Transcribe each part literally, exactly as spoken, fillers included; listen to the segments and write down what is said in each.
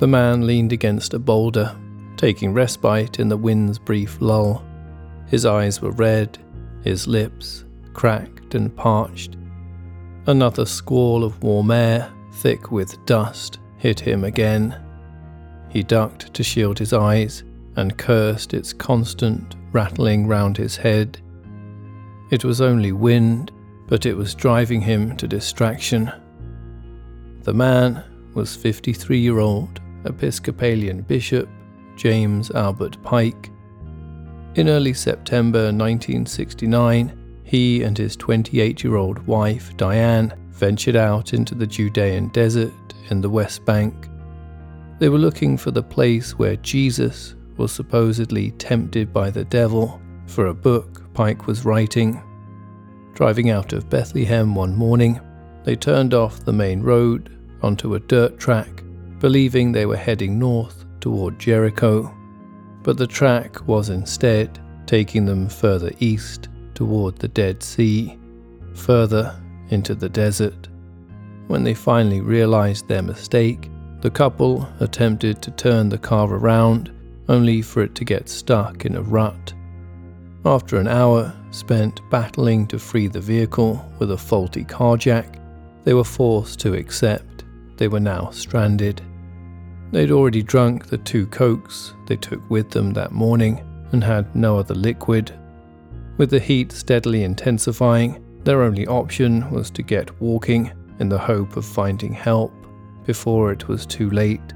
The man leaned against a boulder, taking respite in the wind's brief lull. His eyes were red, his lips cracked and parched. Another squall of warm air, thick with dust, hit him again. He ducked to shield his eyes and cursed its constant rattling round his head. It was only wind, but it was driving him to distraction. The man was fifty-three-year-old Episcopalian Bishop James Albert Pike. In early September nineteen sixty-nine, he and his twenty-eight-year-old wife Diane ventured out into the Judean desert in the West Bank. They were looking for the place where Jesus was supposedly tempted by the devil for a book Pike was writing. Driving out of Bethlehem one morning, they turned off the main road onto a dirt track, believing they were heading north toward Jericho. But the track was instead taking them further east toward the Dead Sea, further into the desert. When they finally realized their mistake, the couple attempted to turn the car around, only for it to get stuck in a rut. After an hour spent battling to free the vehicle with a faulty car jack, they were forced to accept they were now stranded. They'd already drunk the two cokes they took with them that morning and had no other liquid. With the heat steadily intensifying, their only option was to get walking in the hope of finding help before it was too late.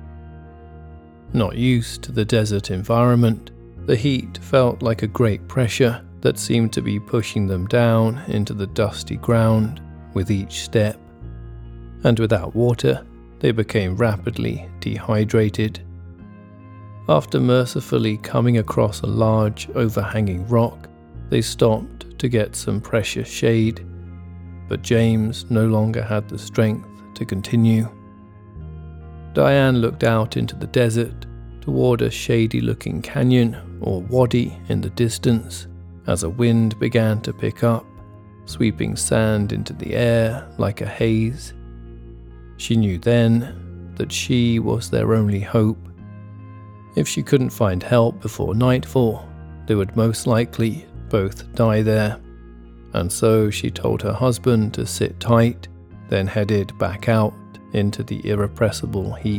Not used to the desert environment, the heat felt like a great pressure that seemed to be pushing them down into the dusty ground with each step. And without water, they became rapidly dehydrated. After mercifully coming across a large overhanging rock, they stopped to get some precious shade, but James no longer had the strength to continue. Diane looked out into the desert toward a shady-looking canyon or wadi in the distance as a wind began to pick up, sweeping sand into the air like a haze. She knew then that she was their only hope. If she couldn't find help before nightfall, they would most likely both die there. And so she told her husband to sit tight, then headed back out into the irrepressible heat.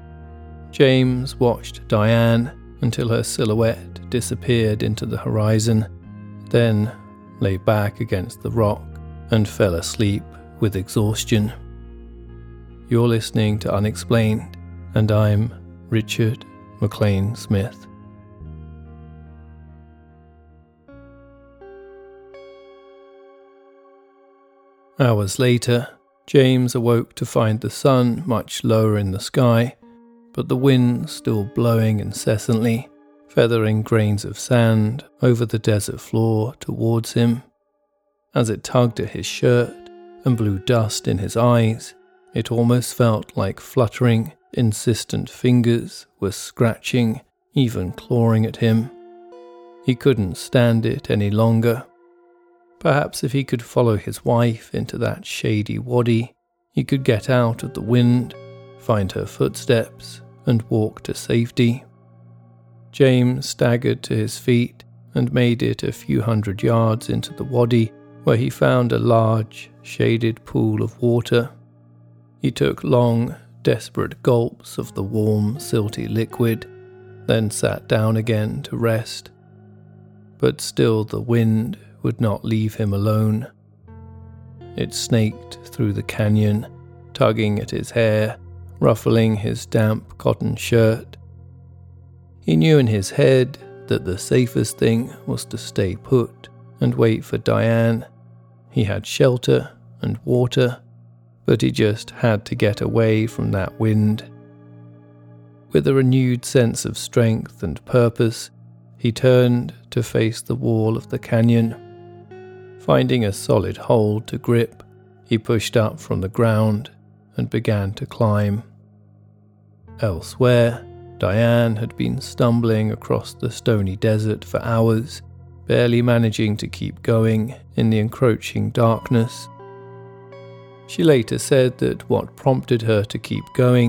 James watched Diane until her silhouette disappeared into the horizon, then lay back against the rock and fell asleep with exhaustion. You're listening to Unexplained, and I'm Richard McLean Smith. Hours later, James awoke to find the sun much lower in the sky, but the wind still blowing incessantly, feathering grains of sand over the desert floor towards him. As it tugged at his shirt and blew dust in his eyes, it almost felt like fluttering, insistent fingers were scratching, even clawing at him. He couldn't stand it any longer. Perhaps if he could follow his wife into that shady wadi, he could get out of the wind, find her footsteps, and walk to safety. James staggered to his feet and made it a few hundred yards into the wadi, where he found a large, shaded pool of water. He took long, desperate gulps of the warm, silty liquid, then sat down again to rest. But still the wind would not leave him alone. It snaked through the canyon, tugging at his hair, ruffling his damp cotton shirt. He knew in his head that the safest thing was to stay put and wait for Diane. He had shelter and water, but he just had to get away from that wind. With a renewed sense of strength and purpose, he turned to face the wall of the canyon. Finding a solid hold to grip, he pushed up from the ground and began to climb. Elsewhere, Diane had been stumbling across the stony desert for hours, barely managing to keep going in the encroaching darkness. She later said that what prompted her to keep going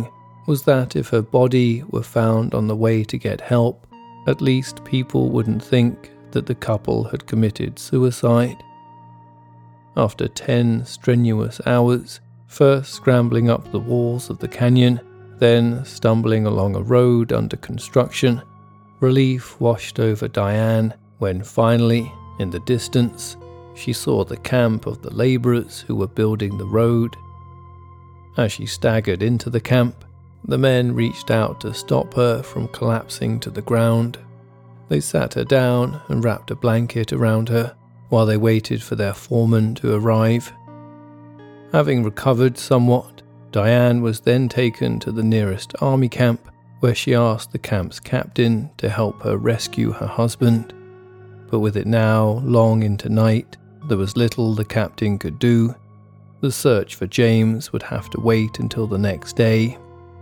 was that if her body were found on the way to get help, at least people wouldn't think that the couple had committed suicide. After ten strenuous hours, first scrambling up the walls of the canyon, then stumbling along a road under construction, relief washed over Diane when finally, in the distance, she saw the camp of the labourers who were building the road. As she staggered into the camp, the men reached out to stop her from collapsing to the ground. They sat her down and wrapped a blanket around her while they waited for their foreman to arrive. Having recovered somewhat, Diane was then taken to the nearest army camp, where she asked the camp's captain to help her rescue her husband. But with it now long into night, there was little the captain could do. The search for James would have to wait until the next day.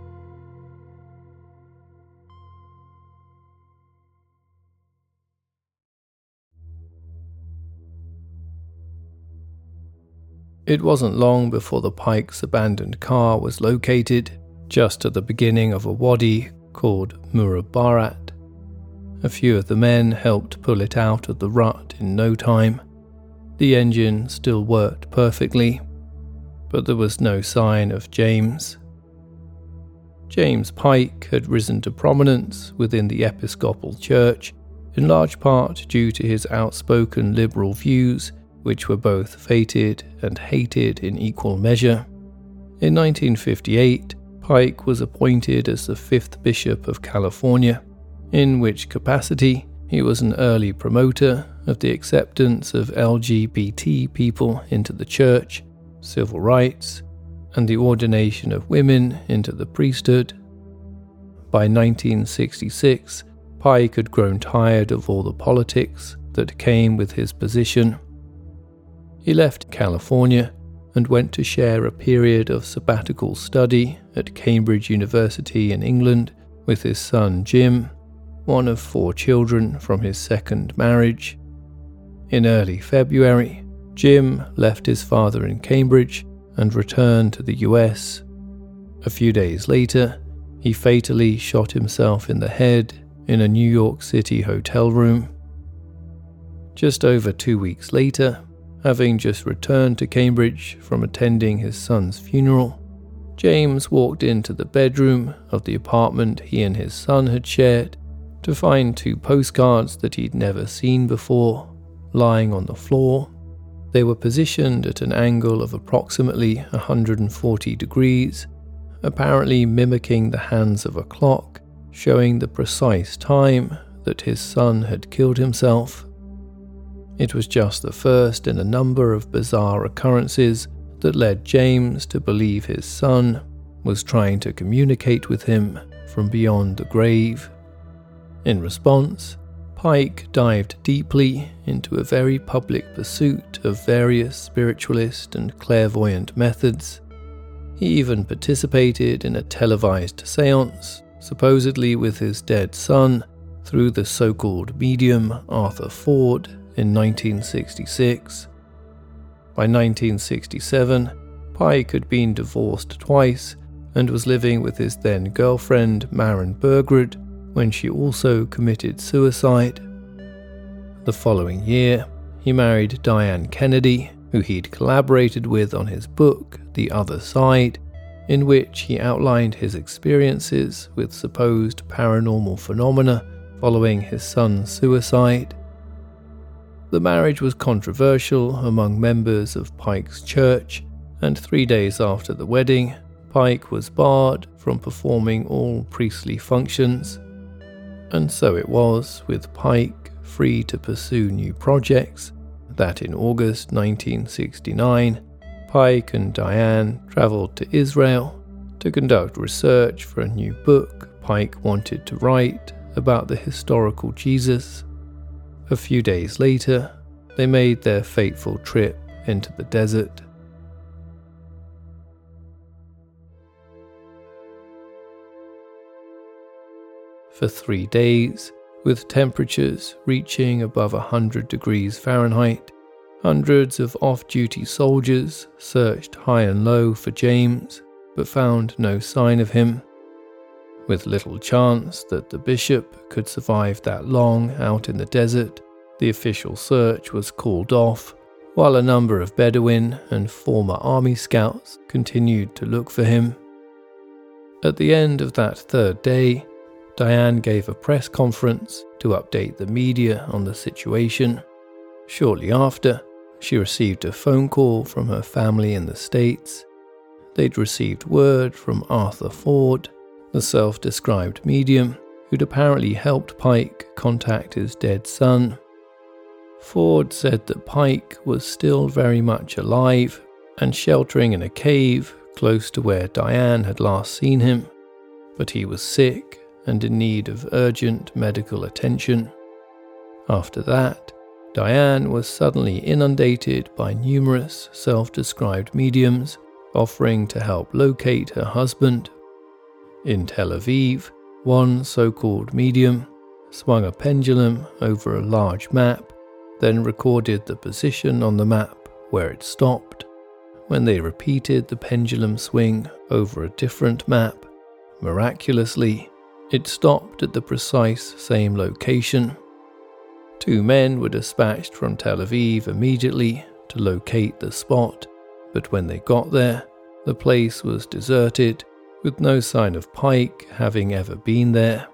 It wasn't long before the Pikes' abandoned car was located, just at the beginning of a wadi called Murabarat. A few of the men helped pull it out of the rut in no time. The engine still worked perfectly, but there was no sign of James. James Pike had risen to prominence within the Episcopal Church, in large part due to his outspoken liberal views, which were both feted and hated in equal measure. In nineteen fifty-eight, Pike was appointed as the fifth Bishop of California, in which capacity he was an early promoter of the acceptance of L G B T people into the church, civil rights, and the ordination of women into the priesthood. By nineteen sixty-six, Pike had grown tired of all the politics that came with his position. He left California and went to share a period of sabbatical study at Cambridge University in England with his son Jim, one of four children from his second marriage. In early February, Jim left his father in Cambridge and returned to the U S. A few days later, he fatally shot himself in the head in a New York City hotel room. Just over two weeks later, having just returned to Cambridge from attending his son's funeral, James walked into the bedroom of the apartment he and his son had shared to find two postcards that he'd never seen before, lying on the floor. They were positioned at an angle of approximately one hundred forty degrees, apparently mimicking the hands of a clock, showing the precise time that his son had killed himself. It was just the first in a number of bizarre occurrences that led James to believe his son was trying to communicate with him from beyond the grave. In response, Pike dived deeply into a very public pursuit of various spiritualist and clairvoyant methods. He even participated in a televised seance, supposedly with his dead son, through the so-called medium Arthur Ford in nineteen sixty-six. By nineteen sixty-seven, Pike had been divorced twice and was living with his then-girlfriend Maren Bergrud when she also committed suicide. The following year, he married Diane Kennedy, who he'd collaborated with on his book, The Other Side, in which he outlined his experiences with supposed paranormal phenomena following his son's suicide. The marriage was controversial among members of Pike's church, and three days after the wedding, Pike was barred from performing all priestly functions. And so it was with Pike free to pursue new projects that in August nineteen sixty-nine, Pike and Diane travelled to Israel to conduct research for a new book Pike wanted to write about the historical Jesus. A few days later, they made their fateful trip into the desert. For three days, with temperatures reaching above one hundred degrees Fahrenheit, hundreds of off-duty soldiers searched high and low for James, but found no sign of him. With little chance that the bishop could survive that long out in the desert, the official search was called off, while a number of Bedouin and former army scouts continued to look for him. At the end of that third day, Diane gave a press conference to update the media on the situation. Shortly after, she received a phone call from her family in the States. They'd received word from Arthur Ford, the self-described medium who'd apparently helped Pike contact his dead son. Ford said that Pike was still very much alive and sheltering in a cave close to where Diane had last seen him, but he was sick and in need of urgent medical attention. After that, Diane was suddenly inundated by numerous self-described mediums offering to help locate her husband. In Tel Aviv, one so-called medium swung a pendulum over a large map, then recorded the position on the map where it stopped. When they repeated the pendulum swing over a different map, miraculously, it stopped at the precise same location. Two men were dispatched from Tel Aviv immediately to locate the spot, but when they got there, the place was deserted, with no sign of Pike having ever been there.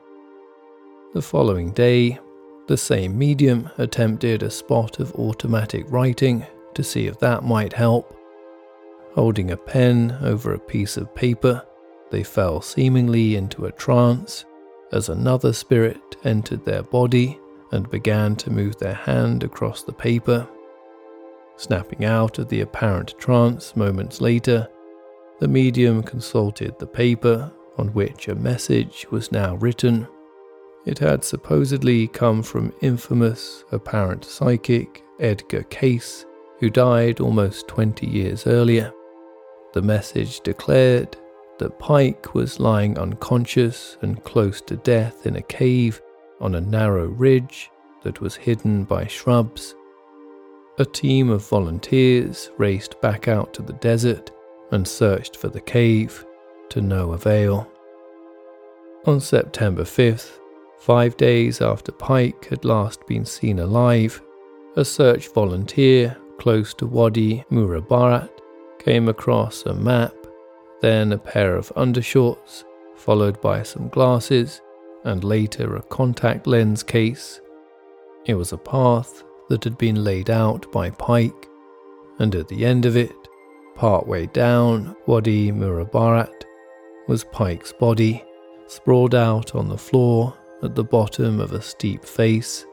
The following day, the same medium attempted a spot of automatic writing to see if that might help. Holding a pen over a piece of paper, they fell seemingly into a trance as another spirit entered their body and began to move their hand across the paper. Snapping out of the apparent trance moments later, the medium consulted the paper on which a message was now written. It had supposedly come from infamous apparent psychic Edgar Cayce, who died almost twenty years earlier. The message declared that Pike was lying unconscious and close to death in a cave on a narrow ridge that was hidden by shrubs. A team of volunteers raced back out to the desert and searched for the cave, to no avail. On September fifth, five days after Pike had last been seen alive, a search volunteer close to Wadi Murabarat came across a map, then a pair of undershorts, followed by some glasses, and later a contact lens case. It was a path that had been laid out by Pike, and at the end of it, partway down Wadi Murabarat, was Pike's body, sprawled out on the floor at the bottom of a steep face.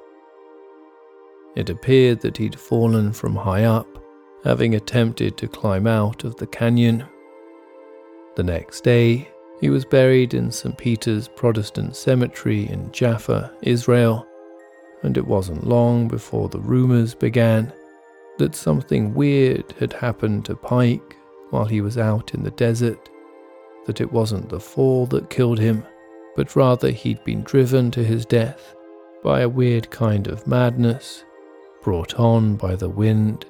It appeared that he'd fallen from high up, having attempted to climb out of the canyon. The next day, he was buried in Saint Peter's Protestant Cemetery in Jaffa, Israel, and it wasn't long before the rumors began that something weird had happened to Pike while he was out in the desert, that it wasn't the fall that killed him, but rather he'd been driven to his death by a weird kind of madness brought on by the wind.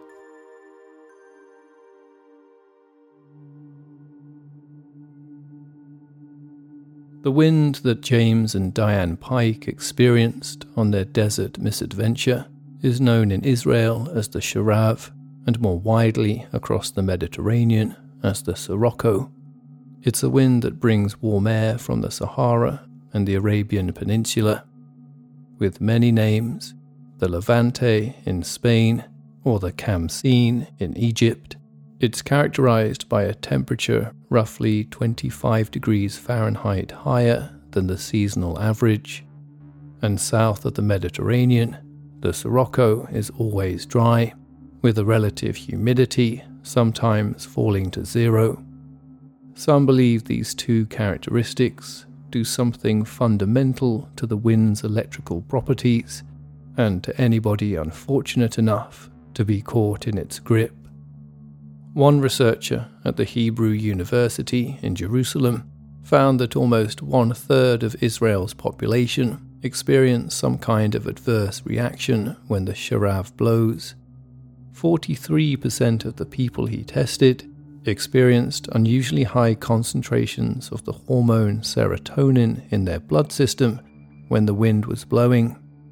The wind that James and Diane Pike experienced on their desert misadventure is known in Israel as the Sharav, and more widely across the Mediterranean as the Sirocco. It's a wind that brings warm air from the Sahara and the Arabian Peninsula. With many names, the Levante in Spain or the Khamsin in Egypt, it's characterized by a temperature roughly twenty-five degrees Fahrenheit higher than the seasonal average. And south of the Mediterranean, the Sirocco is always dry, with a relative humidity sometimes falling to zero. Some believe these two characteristics do something fundamental to the wind's electrical properties, and to anybody unfortunate enough to be caught in its grip. One researcher at the Hebrew University in Jerusalem found that almost one-third of Israel's population experience some kind of adverse reaction when the Sharav blows. forty-three percent of the people he tested experienced unusually high concentrations of the hormone serotonin in their blood system when the wind was blowing.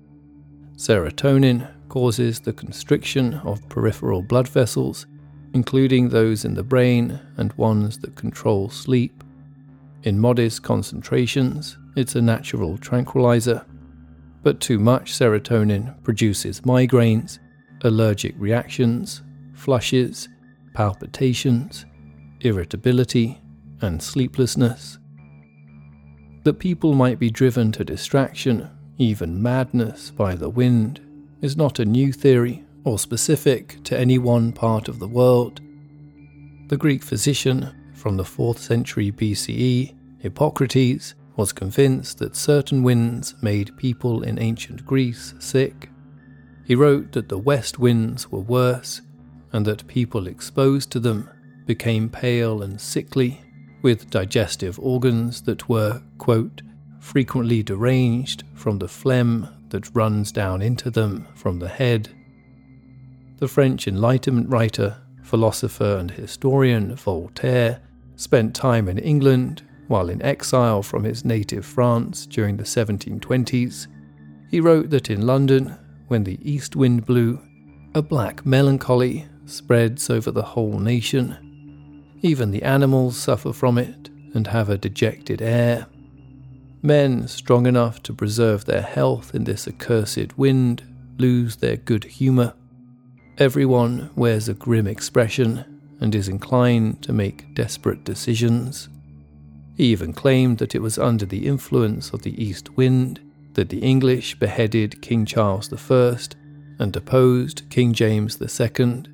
Serotonin causes the constriction of peripheral blood vessels, including those in the brain and ones that control sleep. In modest concentrations, it's a natural tranquilizer, but too much serotonin produces migraines, allergic reactions, flushes, palpitations, irritability, and sleeplessness. That people might be driven to distraction, even madness, by the wind is not a new theory or specific to any one part of the world. The Greek physician from the fourth century B C E, Hippocrates, was convinced that certain winds made people in ancient Greece sick. He wrote that the west winds were worse, and that people exposed to them became pale and sickly, with digestive organs that were, quote, frequently deranged from the phlegm that runs down into them from the head. The French Enlightenment writer, philosopher and historian Voltaire spent time in England while in exile from his native France during the seventeen twenties. He wrote that in London, when the east wind blew, a black melancholy spreads over the whole nation. Even the animals suffer from it and have a dejected air. Men strong enough to preserve their health in this accursed wind lose their good humour. Everyone wears a grim expression and is inclined to make desperate decisions. He even claimed that it was under the influence of the east wind that the English beheaded King Charles the First and deposed King James the Second.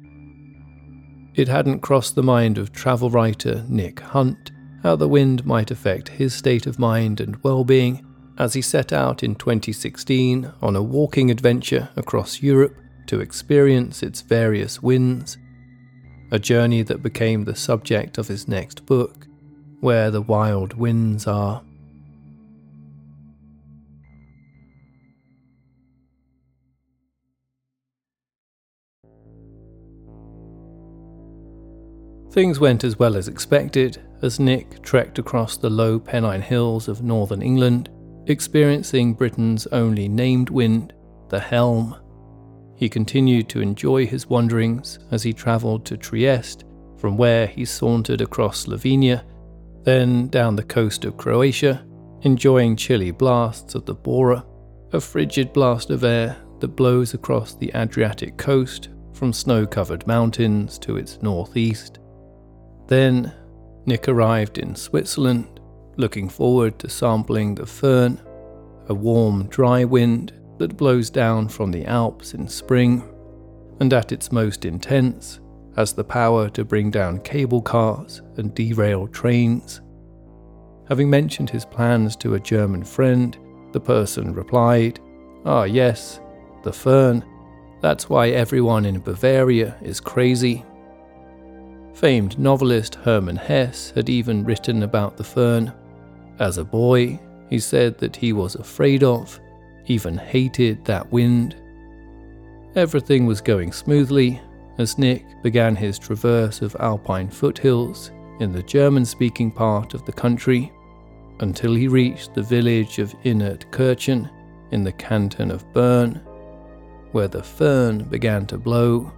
It hadn't crossed the mind of travel writer Nick Hunt how the wind might affect his state of mind and well-being as he set out in twenty sixteen on a walking adventure across Europe to experience its various winds, a journey that became the subject of his next book, Where the Wild Winds Are. Things went as well as expected as Nick trekked across the low Pennine Hills of northern England, experiencing Britain's only named wind, the Helm. He continued to enjoy his wanderings as he travelled to Trieste, from where he sauntered across Slovenia, then down the coast of Croatia, enjoying chilly blasts of the Bora, a frigid blast of air that blows across the Adriatic coast from snow-covered mountains to its northeast. Then, Nick arrived in Switzerland, looking forward to sampling the Föhn, a warm, dry wind that blows down from the Alps in spring, and at its most intense, has the power to bring down cable cars and derail trains. Having mentioned his plans to a German friend, the person replied, "Ah yes, the Föhn. That's why everyone in Bavaria is crazy." Famed novelist Hermann Hesse had even written about the Föhn. As a boy, he said that he was afraid of, even hated that wind. Everything was going smoothly as Nick began his traverse of alpine foothills in the German-speaking part of the country, until he reached the village of Innertkirchen in the canton of Bern, where the Föhn began to blow.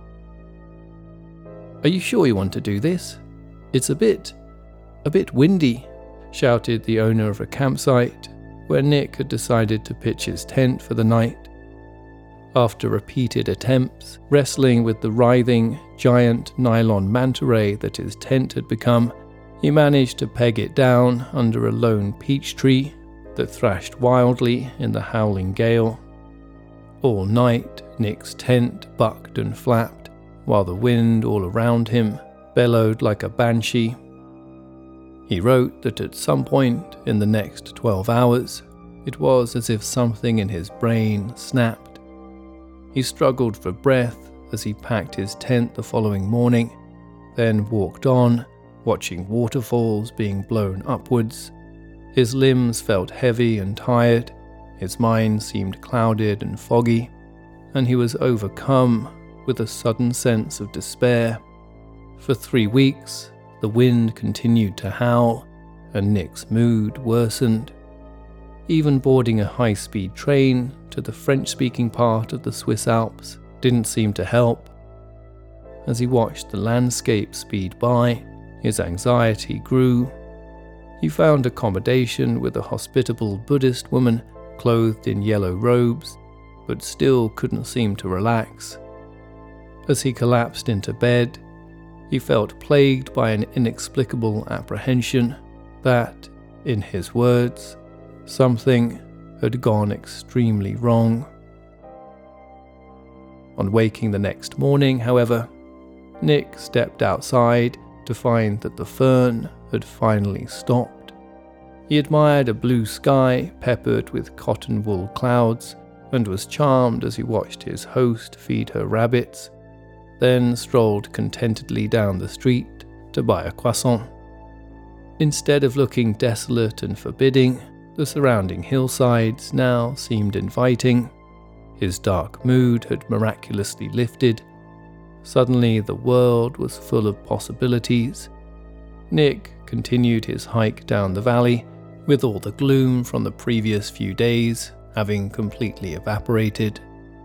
"Are you sure you want to do this? It's a bit, a bit windy," shouted the owner of a campsite where Nick had decided to pitch his tent for the night. After repeated attempts, wrestling with the writhing, giant nylon manta ray that his tent had become, he managed to peg it down under a lone peach tree that thrashed wildly in the howling gale. All night, Nick's tent bucked and flapped, while the wind all around him bellowed like a banshee. He wrote that at some point in the next twelve hours, it was as if something in his brain snapped. He struggled for breath as he packed his tent the following morning, then walked on, watching waterfalls being blown upwards. His limbs felt heavy and tired, his mind seemed clouded and foggy, and he was overcome with a sudden sense of despair. For three weeks, the wind continued to howl, and Nick's mood worsened. Even boarding a high-speed train to the French-speaking part of the Swiss Alps didn't seem to help. As he watched the landscape speed by, his anxiety grew. He found accommodation with a hospitable Buddhist woman clothed in yellow robes, but still couldn't seem to relax. As he collapsed into bed, he felt plagued by an inexplicable apprehension that, in his words, something had gone extremely wrong. On waking the next morning, however, Nick stepped outside to find that the föhn had finally stopped. He admired a blue sky peppered with cotton wool clouds and was charmed as he watched his host feed her rabbits, then strolled contentedly down the street to buy a croissant. Instead of looking desolate and forbidding, the surrounding hillsides now seemed inviting. His dark mood had miraculously lifted. Suddenly the world was full of possibilities. Nick continued his hike down the valley, with all the gloom from the previous few days having completely evaporated.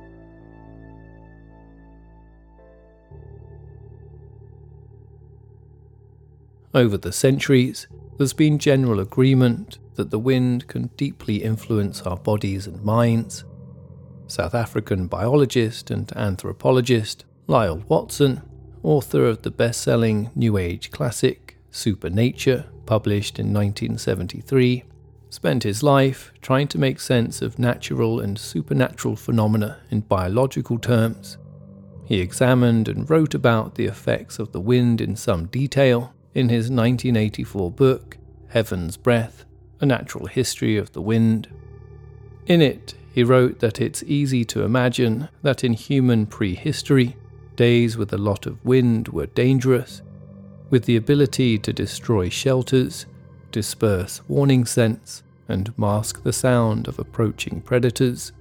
Over the centuries, there's been general agreement that the wind can deeply influence our bodies and minds. South African biologist and anthropologist Lyell Watson, author of the best-selling New Age classic Supernature, published in nineteen seventy-three, spent his life trying to make sense of natural and supernatural phenomena in biological terms. He examined and wrote about the effects of the wind in some detail in his nineteen eighty-four book, Heaven's Breath, A Natural History of the Wind. In it, he wrote that it's easy to imagine that in human prehistory, days with a lot of wind were dangerous, with the ability to destroy shelters, disperse warning scents, and mask the sound of approaching predators.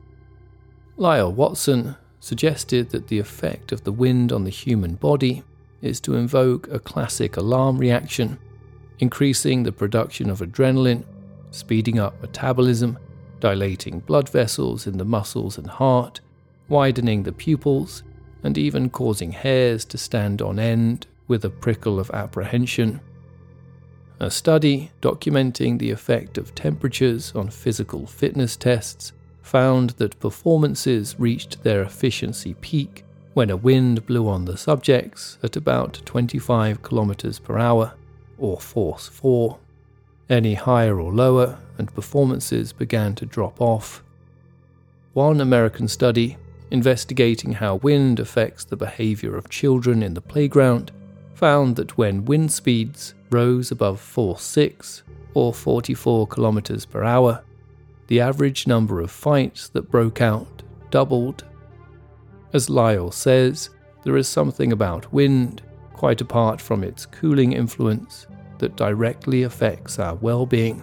Lyell Watson suggested that the effect of the wind on the human body is to invoke a classic alarm reaction, increasing the production of adrenaline, speeding up metabolism, dilating blood vessels in the muscles and heart, widening the pupils, and even causing hairs to stand on end with a prickle of apprehension. A study documenting the effect of temperatures on physical fitness tests found that performances reached their efficiency peak when a wind blew on the subjects at about twenty-five kilometers per hour, or force four. Any higher or lower, and performances began to drop off. One American study, investigating how wind affects the behavior of children in the playground, found that when wind speeds rose above force six, or forty-four kilometers per hour, the average number of fights that broke out doubled. As Lyell says, there is something about wind, quite apart from its cooling influence, that directly affects our well-being.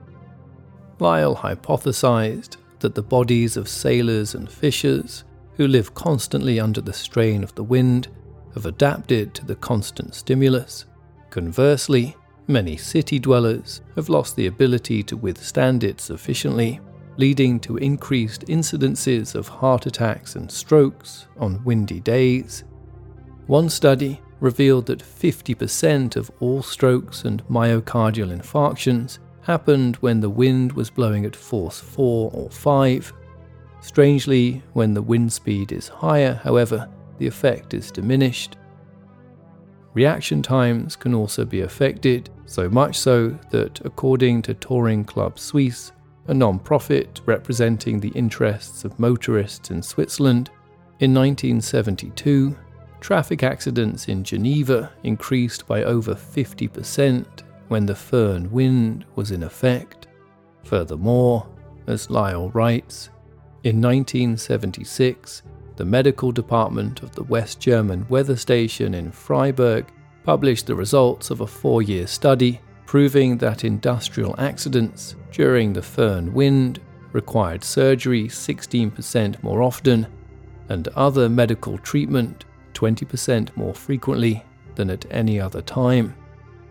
Lyell hypothesized that the bodies of sailors and fishers, who live constantly under the strain of the wind, have adapted to the constant stimulus. Conversely, many city dwellers have lost the ability to withstand it sufficiently, leading to increased incidences of heart attacks and strokes on windy days. One study revealed that fifty percent of all strokes and myocardial infarctions happened when the wind was blowing at force four or five. Strangely, when the wind speed is higher, however, the effect is diminished. Reaction times can also be affected, so much so that, according to Touring Club Suisse, a non-profit representing the interests of motorists in Switzerland, in nineteen seventy-two, traffic accidents in Geneva increased by over fifty percent when the föhn wind was in effect. Furthermore, as Lyell writes, in nineteen seventy-six, the medical department of the West German weather station in Freiburg published the results of a four-year study proving that industrial accidents during the föhn wind required surgery sixteen percent more often and other medical treatment twenty percent more frequently than at any other time.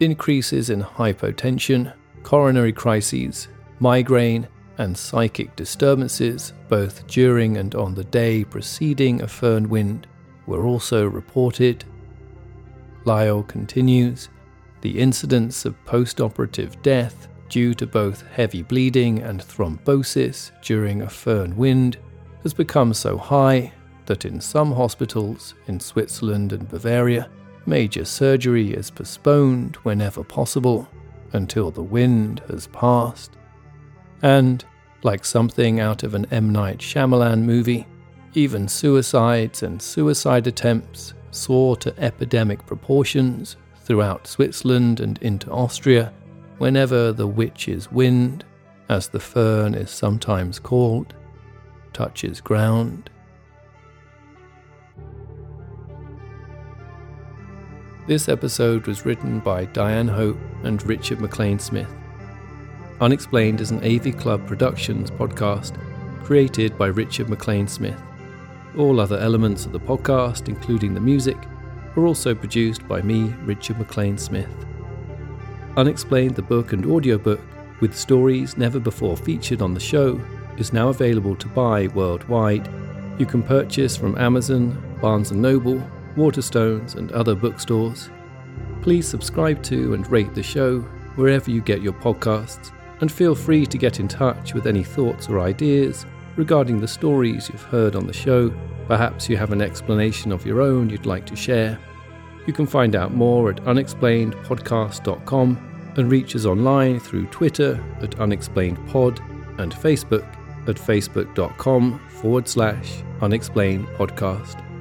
increases in hypotension, coronary crises, migraine, and psychic disturbances, both during and on the day preceding a Föhn wind, were also reported. Lyell continues, the incidence of post-operative death due to both heavy bleeding and thrombosis during a Föhn wind has become so high that in some hospitals in Switzerland and Bavaria, major surgery is postponed whenever possible until the wind has passed. And, like something out of an M. Night Shyamalan movie, even suicides and suicide attempts soar to epidemic proportions throughout Switzerland and into Austria whenever the witch's wind, as the Föhn is sometimes called, touches ground. This episode was written by Diane Hope and Richard McLean Smith. Unexplained is an A V Club Productions podcast created by Richard McLean Smith. All other elements of the podcast, including the music, are also produced by me, Richard McLean Smith. Unexplained, the book and audiobook, with stories never before featured on the show, is now available to buy worldwide. You can purchase from Amazon, Barnes and Noble, Waterstones, and other bookstores. Please subscribe to and rate the show wherever you get your podcasts, and feel free to get in touch with any thoughts or ideas regarding the stories you've heard on the show. Perhaps you have an explanation of your own you'd like to share. You can find out more at unexplained podcast dot com and reach us online through Twitter at unexplainedpod and Facebook at facebook.com forward slash unexplained podcast.